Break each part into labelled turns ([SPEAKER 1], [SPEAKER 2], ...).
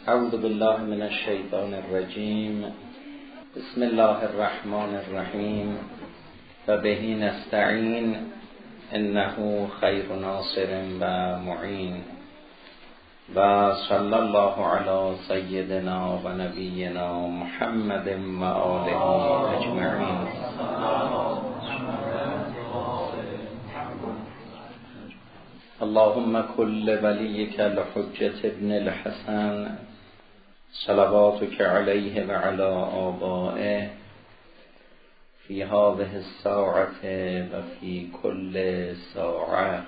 [SPEAKER 1] اعوذ بالله من الشیطان الرجیم. بسم الله الرحمن الرحیم و به نستعین انه خیر ناصر و معین و صلی الله علی سیدنا و نبینا محمد و آله اجمعین. اللهم كل وليك الحجة ابن الحسن صلواتك عليه وعلى آبائه في هذه الساعة وفي كل ساعة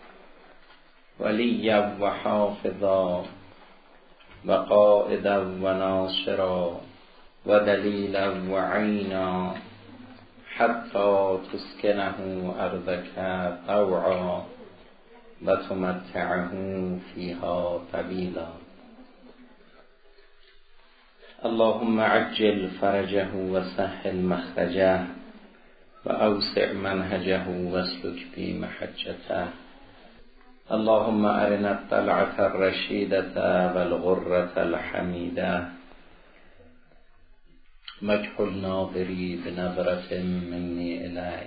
[SPEAKER 1] وليا وحافظا وقائدا وناصرا ودليلا وعينا حتى تسكنه أرضك طوعا وتمتعه فيها طويلا. اللهم عجل فرجه وسهل مخرجه وأوسع منهجه واسلك به محجته. اللهم أرنا الطلعة الرشيدة والغرة الحميدة مجحل ناظري بنظرة مني إلي.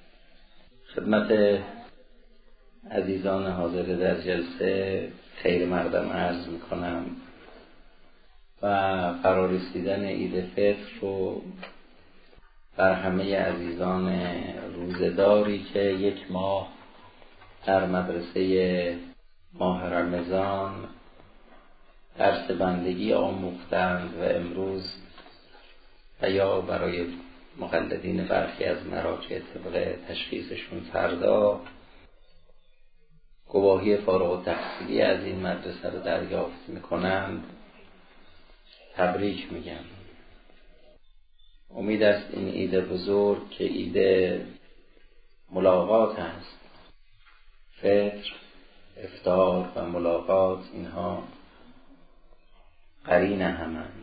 [SPEAKER 1] خدمت عزیزان حاضر در جلسه خیر مقدم عرض میکنم و قرار رسیدن عید فطر رو بر همه عزیزان روزداری که یک ماه در مدرسه ماه رمضان درس بندگی آموختند و امروز و یا برای مقلدین برخی از مراجع طبق تشخیصشون فردا گواهی فارغ التحصیلی از این مدرسه رو دریافت میکنند تبریک میگم. امید است این عید بزرگ که عید ملاقات است، فطر، افطار و ملاقات اینها قرین همند.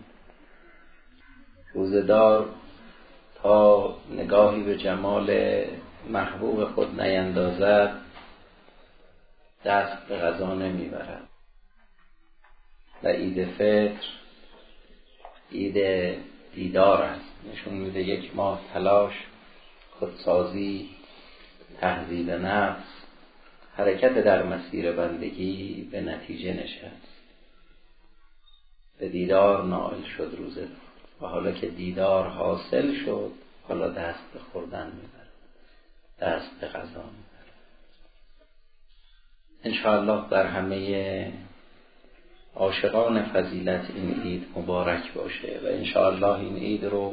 [SPEAKER 1] روزدار تا نگاهی به جمال محبوب خود نیندازد دست به غذا نمیبرد و عید فطر عید دیدار است. نشون میده یک ماه تلاش، خودسازی، تهذیب نفس، حرکت در مسیر بندگی به نتیجه نشست. به دیدار نائل شد روزدار و حالا که دیدار حاصل شد حالا دست به خوردن میبرد، دست به غذا میبرد. انشاءالله در همه عاشقان فضیلت این عید مبارک باشه و انشاءالله این عید رو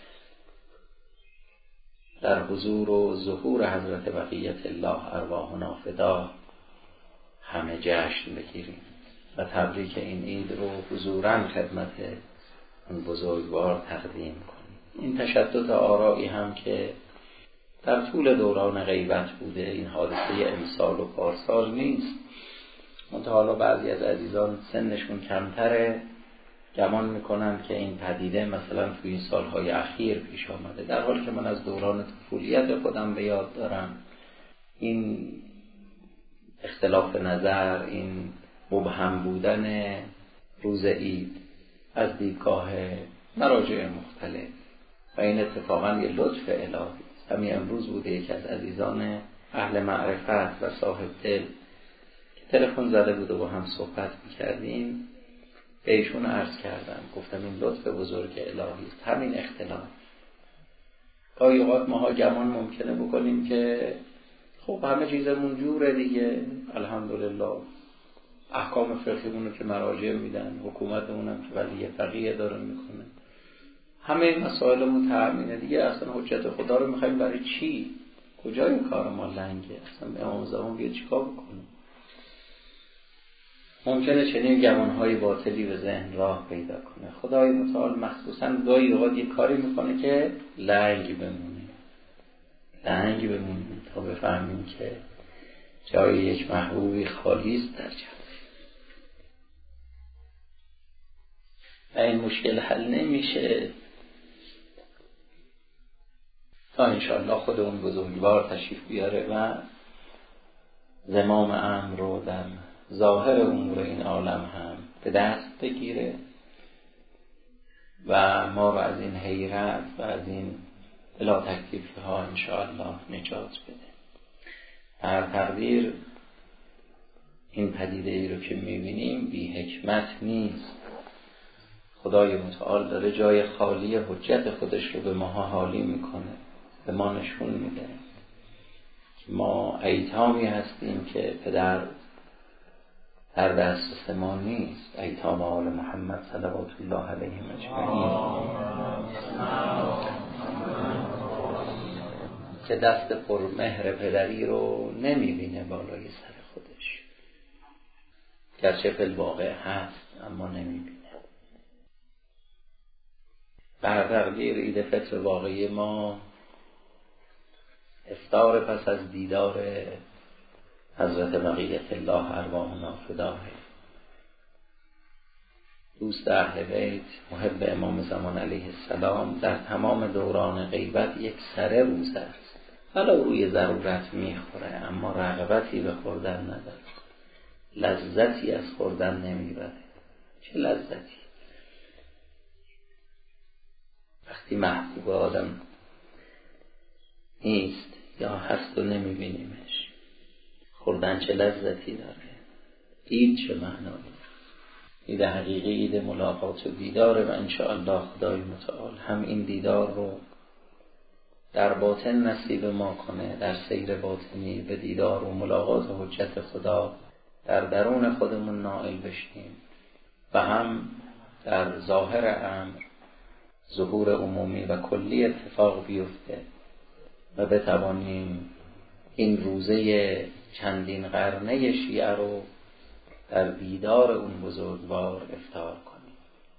[SPEAKER 1] در حضور و ظهور حضرت بقیت الله ارواحنا فدا همه جشن بگیریم و تبریک این عید رو حضوراً خدمت اون بزرگوار تقدیم کنیم. این تشدد آرائی هم که در طول دوران غیبت بوده، این حادثه امسال و پارسال نیست. منتها حالا بعضی از عزیزان سنشون کمتره گمان میکنن که این پدیده مثلا توی این سالهای اخیر پیش آمده، در حالی که من از دوران طفولیت خودم به یاد دارم این اختلاف نظر، این مبهم بودن روز عید از دیدگاه مراجع مختلف و این اتفاقا یه لطف الهی. همین امروز بوده یکی از عزیزان اهل معرفت و صاحب دل که تلفن زده بود و با هم صحبت میکردیم، به ایشون عرض کردم، گفتم این لطف بزرگ الهی است، همین اختلاف. گاهی اوقات ماها گمان ممکنه بکنیم که خب همه چیزمون جوره دیگه، الحمدلله، احکام فقهیمون رو که مراجع میدن، حکومتمون هم که ولی فقیه داره میکنه، همه مسائلمون تأمینه دیگه، اصلا حجت خدا رو میخوایم برای چی؟ کجای کار ما لنگه؟ اصلا امام زمان بیاد چیکار بکنه؟ ممکنه چنین گمانهای باطلی به ذهن راه پیدا کنه. خدای متعال مخصوصا گاهی اوقات یه کاری میکنه که لنگ بمونیم تا بفهمیم که جای یک محبوبی خالی است در جهان و این مشکل حل نمیشه تا انشاءالله خود اون بزرگوار تشریف بیاره و زمام امر رو در ظاهر امور این عالم هم به دست بگیره و ما رو از این حیرت و از این بلا تکلیفی ها انشاءالله نجات بده. هر تقدیر این پدیده ای رو که میبینیم بی حکمت نیست. خدای متعال داره جای خالی حجت خودش رو به ماها حالی میکنه، به ما نشون میده که ما ایتامی هستیم که پدر در دسترس ما نیست. ایتام آل محمد صلوات الله علیهم اجمعین که دست پر مهر پدری رو نمیبینه بالای سر خودش، گرچه فی الواقع هست اما نمیبینه. بر تقدیر عید فطر واقعی ما افطار پس از دیدار حضرت بقیت الله ارواحنا فداه، دوست اهل بیت، محب امام زمان علیه السلام، در تمام دوران غیبت یک سره روزه است. حالا روی ضرورت میخوره اما رغبتی به خوردن نداره، لذتی از خوردن نمیبره. چه لذتی وقتی محبوب آدم نیست یا هست و نمیبینیمش. خوردن چه لذتی داره. عید چه معنایی. عید حقیقی عید ملاقات و دیداره و انشاءالله خدای متعال هم این دیدار رو در باطن نصیب ما کنه، در سیر باطنی به دیدار و ملاقات و حجت خدا در درون خودمون نائل بشیم و هم در ظاهر امر ظهور عمومی و کلی اتفاق بیفته و بتوانیم این روزه چندین قرنه شیعه رو در دیدار اون بزرگوار افطار کنیم.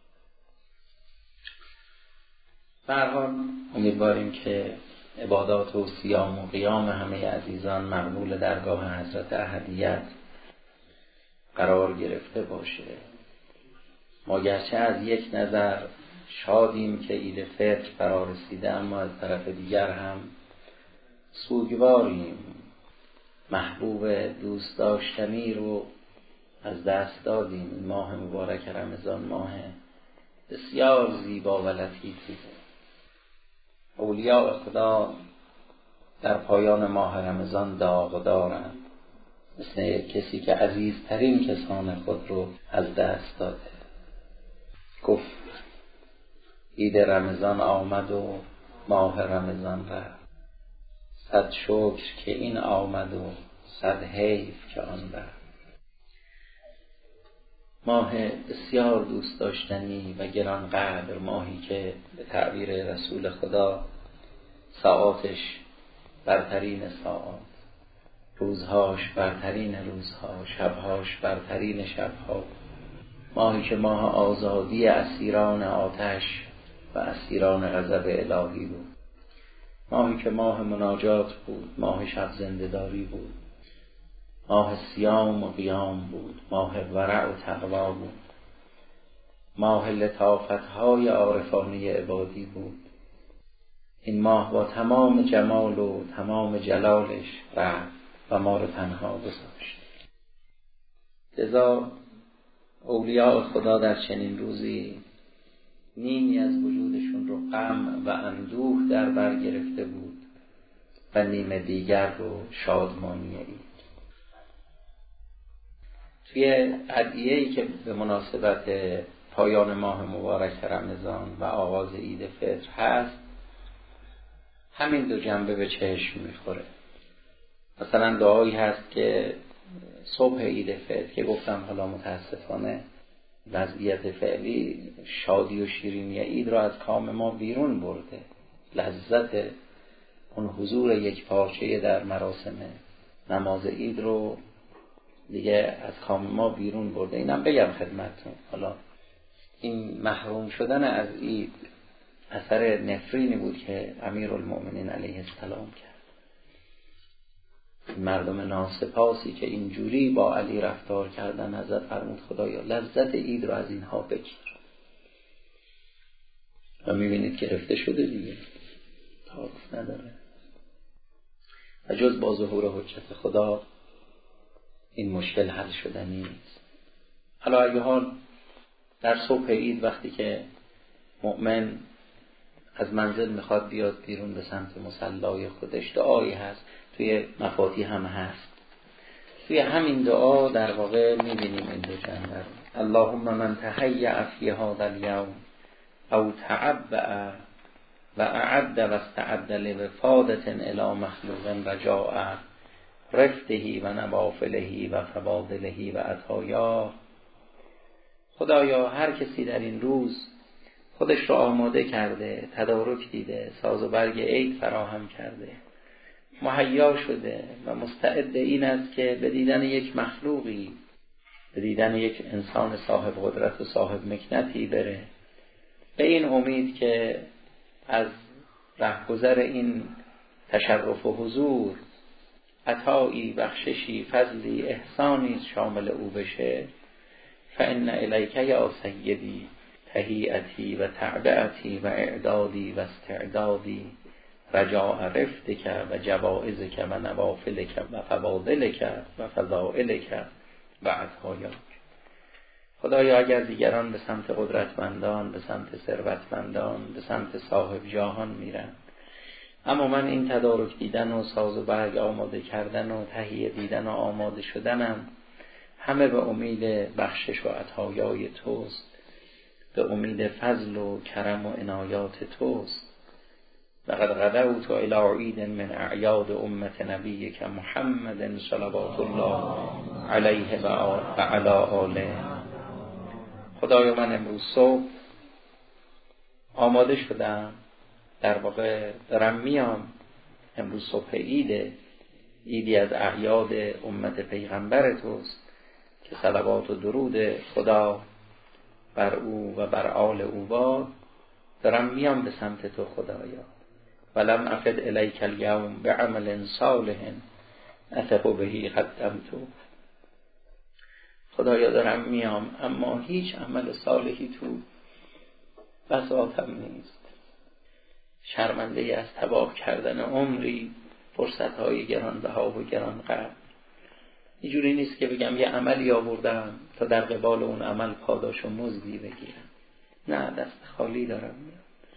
[SPEAKER 1] به هر حال امیدواریم که عبادات و صیام و قیام همه عزیزان مقبول درگاه حضرت احدیت قرار گرفته باشه. ما گرچه از یک نظر شادیم که عید فطر فرا رسیده اما از طرف دیگر هم سوگواریم. محبوب دوست داشتنی رو از دست دادیم. این ماه مبارک رمضان ماه بسیار زیبا و لطیفی. اولیاء خدا در پایان ماه رمضان داغ دارند، مثل کسی که عزیزترین کسان خود رو از دست داده. گفت عید رمضان آمد و ماه رمضان رفت، صد شکر که این آمد و صد حیف که آن رفت. ماه بسیار دوست داشتنی و گرانقدر، ماهی که به تعبیر رسول خدا ساعاتش برترین ساعات، روزهاش برترین روزها، شبهاش برترین شبها، ماهی که ماه آزادی اسیران آتش و اسیران غضب الهی بود، ماهی که ماه مناجات بود، ماه شب زنده‌داری بود، ماه صیام و قیام بود، ماه ورع و تقوا بود، ماه لطافت‌های عارفانه عبادی بود. این ماه با تمام جمال و تمام جلالش رفت و ما رو تنها گذاشت. لذا اولیاء خدا در چنین روزی نیمی از وجودشون رو غم و اندوه در بر گرفته بود و نیم دیگر رو شادمانی عید. توی ادعیه‌ای که به مناسبت پایان ماه مبارک رمضان و آغاز عید فطر هست، همین دو جنبه به چشم میخوره. مثلا دعایی هست که صبح عید فطر که گفتم حالا متاسفانه وضعیت فعلی شادی و شیرینی عید را از کام ما بیرون برده، لذت اون حضور یک پارچه در مراسم نماز عید رو دیگه از کام ما بیرون برده. اینم بگم خدمتتون، حالا این محروم شدن از عید اثر نفرینی بود که امیرالمؤمنین علیه السلام کرد. مردم ناسپاسی که اینجوری با علی رفتار کردن، حضرت فرمود خدایا لذت عید رو از اینها بگیر. و میبینید گرفته شده دیگه، تعارف نداره. و جز با ظهور حجت خدا این مشکل حل شدنی نیست. حالا اگه حال در صبح عید وقتی که مؤمن از منزل میخواد بیاد بیرون به سمت مصلای خودش، دعایی هست، توی مفاتیح هم هست. توی همین دعا در واقع میبینیم این دو جنبه رو. اللهم من تهیأ فی هذا اليوم او تعبأ و اعد و استعد لوفادة الی مخلوق رجاء رفته و نوافله و فواضله و عطایا. خدایا هر کسی در این روز خودش رو آماده کرده، تدارک دیده، ساز و برگ عید فراهم کرده، مهیا شده و مستعد این است که به دیدن یک مخلوقی، به دیدن یک انسان صاحب قدرت و صاحب مکنتی بره، به این امید که از رهگذر این تشرف و حضور عطایی، بخششی، فضلی، احسانی شامل او بشه. فإن الیک یا سیدی تهیئتی و تعبئتی و اعدادی و استعدادی رجاء رفتک و جوائزک و نوافلک و فواضلک و فضائلک و عطایاک. خدایا اگر دیگران به سمت قدرتمندان، به سمت ثروتمندان، به سمت صاحب جاهان میرن، اما من این تدارک دیدن و ساز و برگ آماده کردن و تهیه دیدن و آماده شدنم همه به امید بخشش و عطایای توست، به امید فضل و کرم و عنایات توست. لقد غدوت الی عید من اعیاد امت نبیک محمد صلوات الله علیه و علی آله. خدایا من امروز صبح آماده شدم، در واقع دارم میام، امروز صبح عیده، عیدی از اعیاد امت پیغمبر توست که صلوات و درود خدا بر او و بر آل او باد. دارم میام به سمت تو خدایا. ولم افد الیک الیوم بعمل صالح اثق به قدمت. خدایا دارم میام اما هیچ عمل صالحی تو بساطم نیست. شرمنده از تباه کردن عمری، فرصتهای گرانبها و گرانقدر. اینجوری نیست که بگم یه عملی آوردم تا در قبال اون عمل پاداش و مزدی بگیرم. نه، دست خالی دارم میام.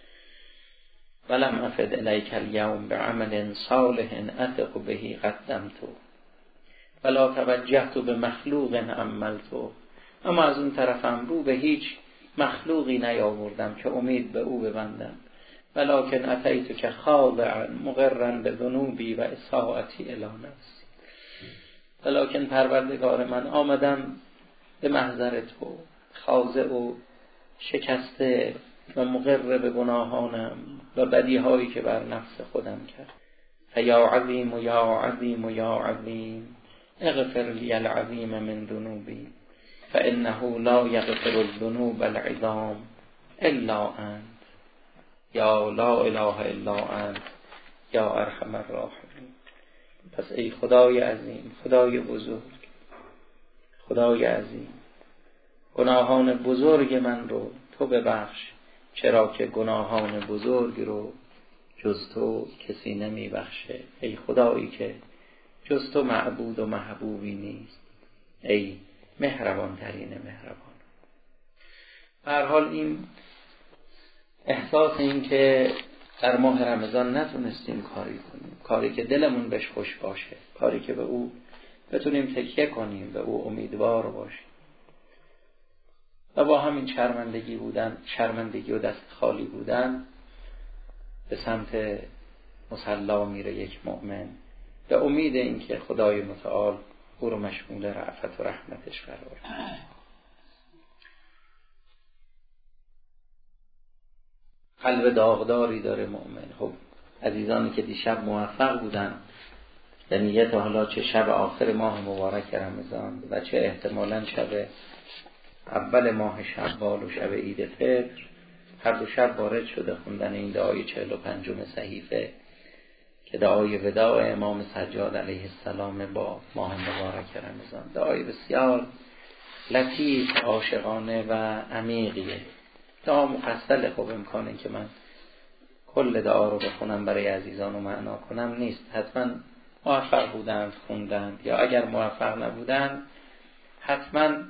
[SPEAKER 1] ولم افد الیک الیوم بعمل صالح اثق به قدمت ولا توجهت به مخلوق عملت. اما از اون طرفم رو به هیچ مخلوقی نیاوردم که امید به او ببندم. ولکن اتیت که خاضعا مقرا به ذنوبی و اساءتی الی نفسی. ولکن پروردگار من آمدم به محضر تو خاضع و شکسته و مقر به گناهانم و بدیهایی که بر نفس خودم کرد. فیا عظیم و یا عظیم و یا عظیم اغفر لی العظیم من ذنوبی فانه لا یغفر الذنوب العظام الا انت یا لا اله الا انت یا ارحم الراحمین. پس ای خدای عظیم، خدای بزرگ، خدای عظیم، گناهان بزرگ من رو تو ببخش، چرا که گناهان بزرگ رو جز تو کسی نمی بخشه. ای خدایی که جز تو معبود و محبوبی نیست، ای مهربان ترین مهربان. به هر حال این احساس این که در ماه رمضان نتونستیم کاری کنیم، کاری که دلمون بهش خوش باشه، کاری که به او بتونیم تکیه کنیم، به او امیدوار باشیم، و با همین شرمندگی و دست خالی بودن به سمت مصلا میره یک مؤمن به امید اینکه خدای متعال او رو مشمول رأفت و رحمتش قرار بده. قلب داغداری داره مؤمن. خب عزیزانی که دیشب موفق بودن به نیت حالا چه شب آخر ماه مبارک رمضان و چه احتمالاً شب اول ماه شوال و شب عید فطر، هر دو شب وارد شده خوندن این دعای 45 صحیفه که دعای وداع امام سجاد علیه السلام با ماه مبارک رمضان. دعای بسیار لطیف، عاشقانه و عمیقیه. دعا مفصله، خب امکانه که من کل دعا رو بخونم برای عزیزان و معنا کنم نیست. حتما موفق بودند خوندند، یا اگر موفق نبودند حتما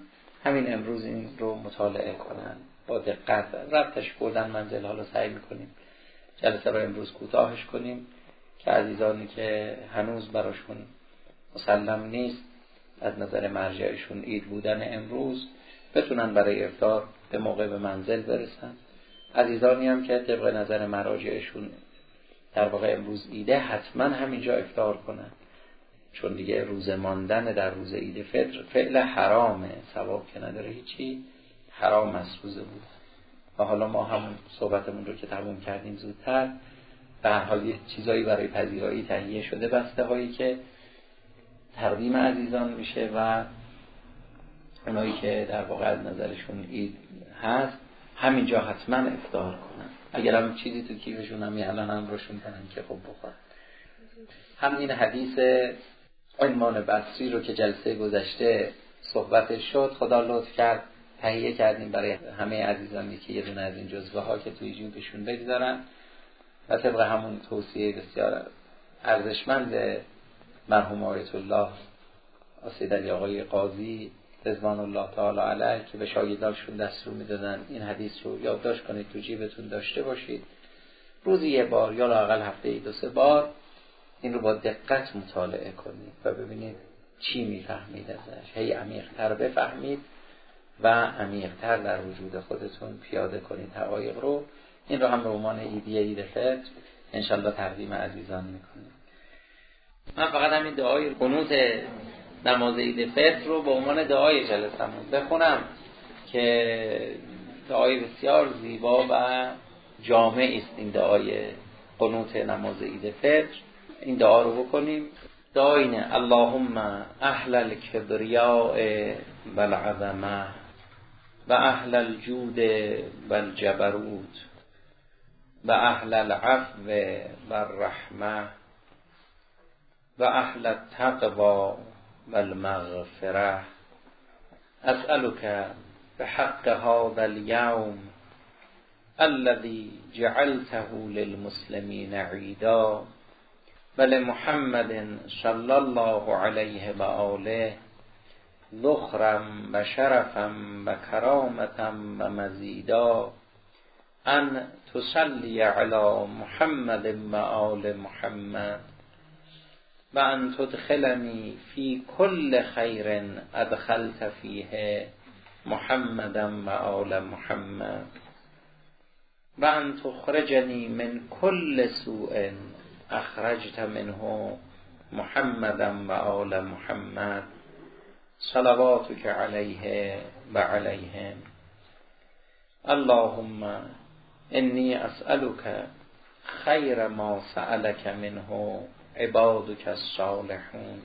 [SPEAKER 1] همین امروز این رو مطالعه کنن با دقت. ربطش بردن منزل حالا سعی میکنیم جلسه رو امروز کوتاهش کنیم که عزیزانی که هنوز براشون مسلم نیست از نظر مرجعشون عید بودن امروز بتونن برای افطار به موقع به منزل برسن. عزیزانی هم که طبق نظر مراجعشون در واقع امروز عیده حتما همینجا افطار کنن، چون دیگه روز ماندن در روز عید فطر فعل حرامه، ثواب که نداره هیچی، حرام است روزه بود. و حالا ما هم صحبتمون رو که تموم کردیم زودتر، به هر حال چیزایی برای پذیرایی تهیه شده، بسته هایی که تقدیم عزیزان میشه و اونایی که در واقع از نظرشون عید هست همینجا حتما افطار کنن. اگر هم چیزی تو کیفشون هم الان هم روشون کنن که خب بخورن. همین حدیث عثمان بصری رو که جلسه گذشته صحبتش شد، خدا لطف کرد تهیه کردیم برای همه عزیزانی که یه دونه از این جزوه ها که توی جیبشون بگذارن و طبق همون توصیه بسیار ارزشمند مرحوم آیت الله سید علی آقای قاضی رضوان الله تعالی علیه که به شاگرداشون دستور میدادن این حدیث رو یادداشت کنید، تو جیبتون داشته باشید، روزی یه بار یا لااقل هفته‌ای 2-3 بار این رو با دقت مطالعه کنید و ببینید چی میفهمید ازش، هی عمیق‌تر بفهمید و عمیق‌تر در وجود خودتون پیاده کنید حقایق رو. این رو هم به عنوان عید فطر انشالله تقدیم عزیزان میکنیم. من فقط همین دعای قنوت نماز عید فطر رو به عنوان دعای جلسمون بخونم که دعای بسیار زیبا و جامع است. این دعای قنوت نماز عید فطر، این دعا رو بکنیم. دعا اینه: اللهم اهل الکبریاء والعظمه و اهل الجود والجبروت و اهل العفو والرحمه و اهل التقوى والمغفره اسألك بحق هذا اليوم الذي جعلته للمسلمين عيدا ولمحمد صلى الله عليه وآله ذخرا وشرفا وكرامة ومزيدا أن تصلي على محمد وآل محمد وأن تدخلني في كل خير أدخلت فيه محمدا وآل محمد وأن تخرجني من كل سوء أخرجت منه محمدا وآل محمد صلواتك عليه وعليهم. اللهم إني أسألك خير ما سألك منه عبادك الصالحون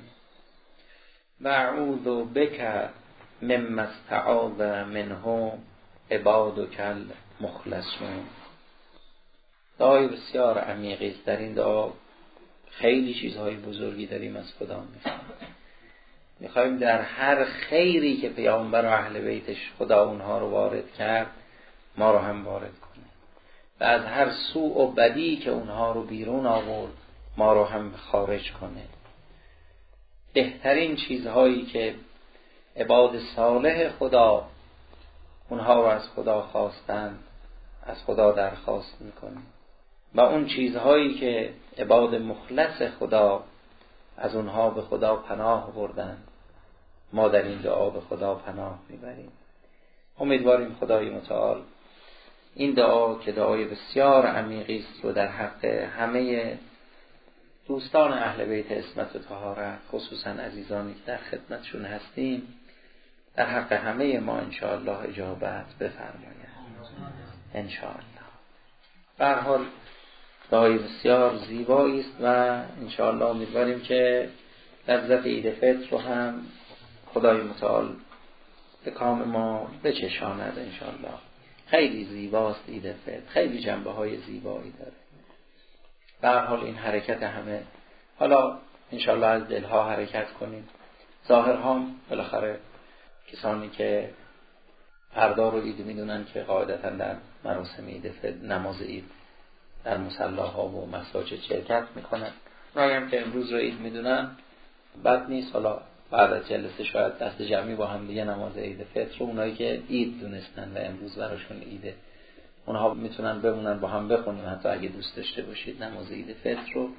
[SPEAKER 1] وأعوذ بك مما استعاذ منه عبادك المخلصون. دعای بسیار عمیقی است. در این دعا خیلی چیزهای بزرگی داریم از خدا میخوایم در هر خیری که پیامبر و اهل بیتش خدا اونها رو وارد کرد ما رو هم وارد کنه و از هر سوء و بدی که اونها رو بیرون آورد ما رو هم خارج کنه. بهترین چیزهایی که عباد صالح خدا اونها رو از خدا خواستند از خدا درخواست میکنه و اون چیزهایی که عباد مخلص خدا از اونها به خدا پناه بردن ما در این دعا به خدا پناه میبریم. امیدواریم خدای متعال این دعا که دعای بسیار عمیقی است رو در حق همه دوستان اهل بیت عصمت و طهارت، خصوصا عزیزانی که در خدمتشون هستیم، در حق همه ما انشاءالله اجابت بفرماید انشاءالله. به هر حال دعای بسیار زیبایی است و انشاءالله امیدواریم که لذت عید فطر رو هم خدای متعال به کام ما بچشاند انشاءالله. خیلی زیباست عید فطر، خیلی جنبه های زیبایی داره. به هر حال این حرکت همه حالا انشاءالله از دلها حرکت کنیم. ظاهرها هم بالاخره کسانی که فردا رو عید میدونن که قاعدتا در مراسم عید فطر نماز عید در مصلاها و مساجد شرکت میکنن. اونایی هم که امروز رو عید میدونن بد نیست، حالا بعد از جلسه شاید دست جمعی با هم دیگه نماز عید فطر رو اونایی که عید دونستن و امروز براشون عیده اونها میتونن بمونن با هم بخونیم، حتی اگه دوست داشته باشید نماز عید فطر رو،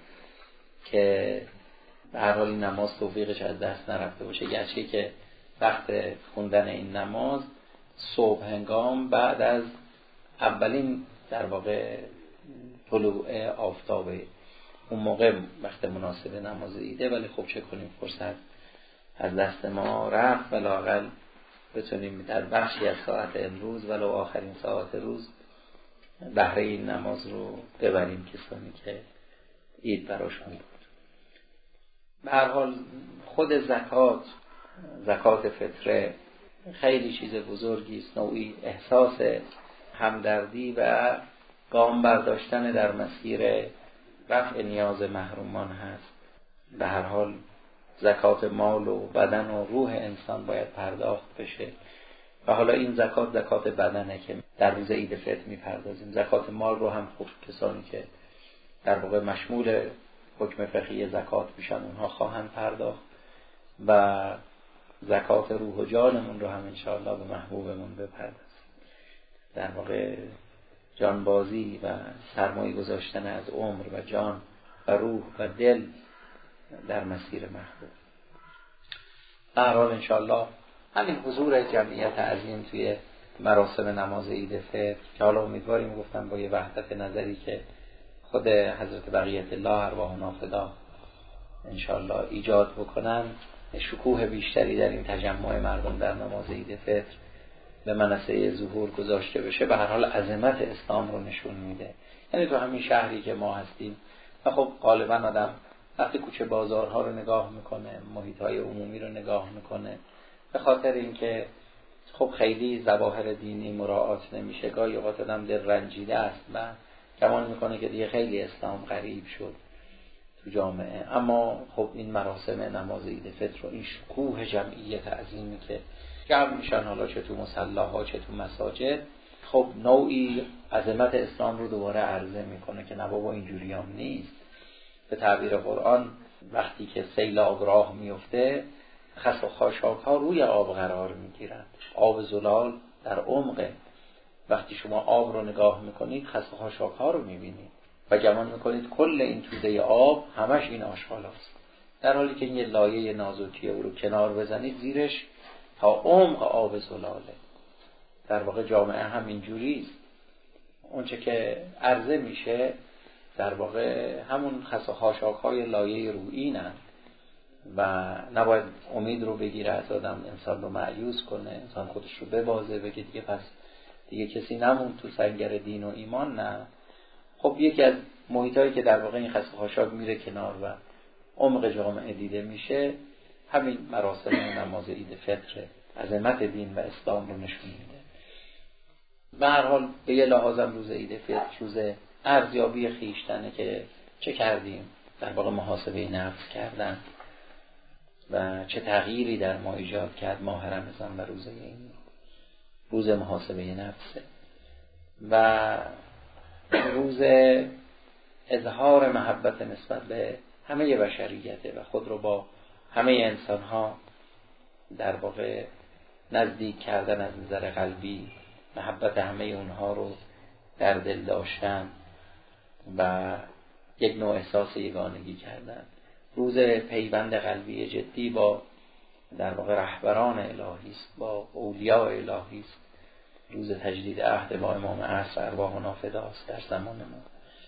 [SPEAKER 1] که به هر حال این نماز توفیقش از دست نرفته باشه. گرچه که وقت خوندن این نماز صبح هنگام بعد از اولین در واقع طلوع آفتابه، اون موقع وقت مناسب نماز عیده، ولی خب چه کنیم فرصت از دست ما رفت و لااقل بتونیم در بخشی از ساعت امروز ولو آخرین ساعت روز بهره این نماز رو ببریم کسانی که عید براشون بود. به هر حال خود زکات فطره خیلی چیز بزرگی است، نوعی احساس همدردی و گام برداشتن در مسیر رفع نیاز محرومان هست. به هر حال زکات مال و بدن و روح انسان باید پرداخت بشه و حالا این زکات بدنه که در روز عید فطر میپردازیم. زکات مال رو هم خب کسانی که در واقع مشمول حکم فقهی زکات میشن اونها خواهند پرداخت و زکات روح و جانمون رو هم انشاءالله به محبوبمون بپردازیم. در واقع جانبازی و سرمایه گذاشتن از عمر و جان و روح و دل در مسیر محبوب. به هر حال انشاءالله همین حضور جمعیت عظیم توی مراسم نماز عید فطر که حالا امیدواریم گفتم با یه وحدت نظری که خود حضرت بقیت الله ارواحنا فدا انشاءالله ایجاد بکنن، شکوه بیشتری در این تجمع مردم در نماز عید فطر به منصه ظهور گذاشته بشه. به هر حال عظمت اسلام رو نشون میده. یعنی تو همین شهری که ما هستیم و خب غالبا آدم وقتی کوچه بازارها رو نگاه میکنه، محیطهای عمومی رو نگاه میکنه، به خاطر اینکه خب خیلی ظواهر دینی مراعات نمیشه، گاهی اوقات آدم دل رنجیده است و گمان میکنه که دیگه خیلی اسلام غریب شد تو جامعه. اما خب این مراسم نماز عید فطر و این شکوه جمعیت عظیمی که جمع میشن، حالا چه تو مصلاها چه تو مساجد، خب نوعی عظمت اسلام رو دوباره عرضه میکنه که نه بابا اینجوری هم نیست. به تعبیر قرآن وقتی که سیلاب راه میفته خس و خاشاک ها روی آب قرار میگیرند، آب زلال در عمقه. وقتی شما آب رو نگاه میکنید خس و خاشاک ها رو میبینید و گمان میکنید کل این توده آب همش این آشغال هست، در حالی که این یه لایه نازکیه، او رو کنار بزنید زیرش تا عمق آب زلاله. در واقع جامعه هم اینجوریست، اونچه که عرضه میشه در واقع همون خس و خاشاک های لایه رویینن و نباید امید رو بگیره از آدم، انسان رو مایوس کنه، انسان خودش رو ببازه بگه دیگه پس دیگه کسی نمون تو سنگر دین و ایمان. نه، خب یکی از محیطایی که در واقع این خس و خاشاک میره کنار و عمق جامعه دیده میشه همین مراسم نماز عید فطر، عظمت دین و اسلام رو نشون میده. به هر حال به یه لحاظم روز عید فطر روز ارزیابی خویشتنه که چه کردیم، در واقع محاسبه نفس کردن و چه تغییری در ما ایجاد کرد ماه رمضان و روز این روز محاسبه نفسه و روز اظهار محبت نسبت به همه بشریته و خود رو با همه انسان‌ها در واقع نزدیک کردن از نظر قلبی، محبت همه اونها رو در دل داشتن و یک نوع احساس یگانگی کردن. روز پیوند قلبی جدی با در واقع رهبران الهی است، با اولیاء الهی است. روز تجدید عهد با امام عصر ارواحنا فداست در زمان ما.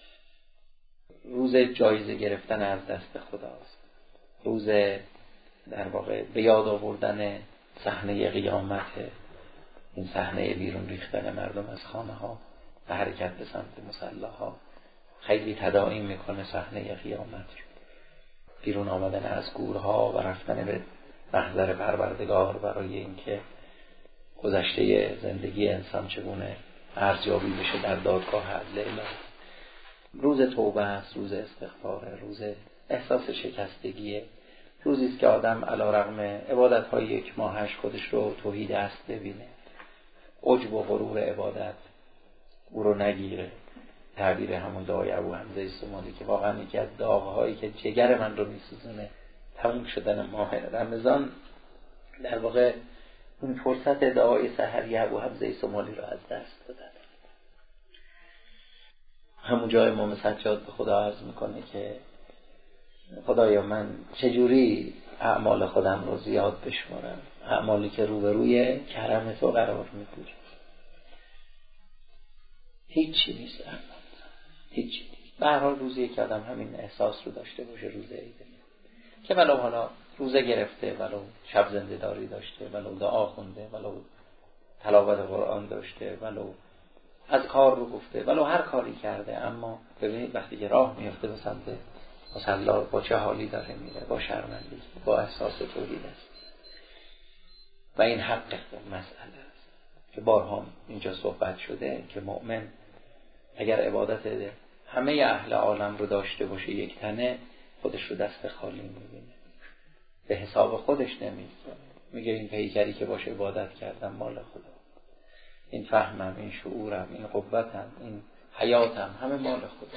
[SPEAKER 1] روز جایزه گرفتن از دست خداست. روز در واقع به یاد آوردن صحنه قیامت، این صحنه بیرون ریختن مردم از خانه ها و حرکت به سمت مصلاها خیلی تداعی میکنه صحنه قیامت رو. بیرون آمدن از گورها و رفتن به محضر پروردگار برای اینکه گذشته زندگی انسان چگونه ارزیابی بشه در دادگاه عدل الهی. روز توبه است، روز استغفار، روز احساس شکستگیه، روزی است که آدم علیرغم عبادت‌های یک ماهش خودش رو توحید است ببینه، عجب و غرور عبادت او رو نگیره. تعبیر همون دعای ابو حمزه سمالی که واقعا یکی از داغ‌هایی که جگر من رو میسوزونه تموم شدن ماه رمضان در واقع اون فرصت دعای سحری ابو حمزه سومالی رو از دست دادن. همون جای امام سجاد به خدا عرض میکنه که خدایا من چجوری اعمال خودم رو زیاد بشمارم، اعمالی که روبروی کرم تو قرار میگیره. هیچی نیست، هیچی. به هر حال روزی که آدم همین احساس رو داشته باشه روز عیده، که ولو حالا روزه گرفته، ولو شب زنده داری داشته، ولو دعا خونده، ولو تلاوت قرآن داشته، ولو از کار رو گفته، ولو هر کاری کرده، اما ببینید وقتی که راه میفته به سمت مصلی با چه حالی داره میره، با شرمندگی، با احساس توحید است. و این حق مسئله است که بارها اینجا صحبت شده که مؤمن اگر عبادت همه اهل عالم رو داشته باشه یک تنه، خودش رو دست خالی میبینه، به حساب خودش نمیکنه. میگه این پیکری که باشه عبادت کردم مال خدا، این فهمم، این شعورم، این قوتم، این حیاتم همه مال خدا،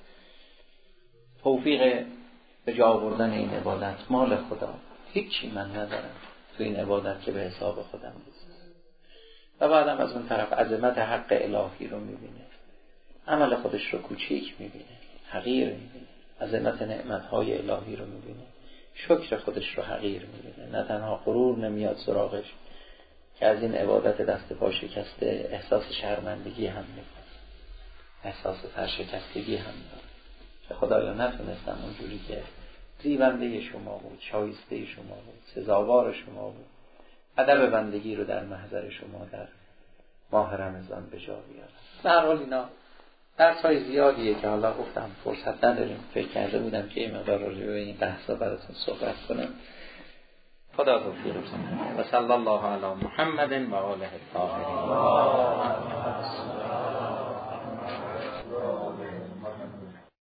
[SPEAKER 1] توفیق به جا آوردن این عبادت مال خدا، هیچی من ندارم تو این عبادت که به حساب خودم بزنم. و بعدم از اون طرف عظمت حق الهی رو میبینه، عمل خودش رو کوچیک میبینه، حقیر میبینه، عظمت نعمتهای الهی رو میبینه، شکر خودش رو حقیر میبینه. نه تنها غرور نمیاد سراغش که از این عبادت دست پا شکسته احساس شرمندگی هم میکنه، احساس سرشکستگی هم میکنه که خدایا نتونستم اونجوری که زیبنده شما بود، شایسته شما بود، سزاوار شما بود، ادب بندگی رو در محضر شما در ماه رمضان به جا بیارم. به هر حال اینا درس‌های زیادیه که حالا گفتم فرصت نداریم، فکر کرده بودم که این مقدار راجع به این بحثا براتون صحبت کنم. خدا توفیق بده و صلی الله علی محمد و آله الطاهرین.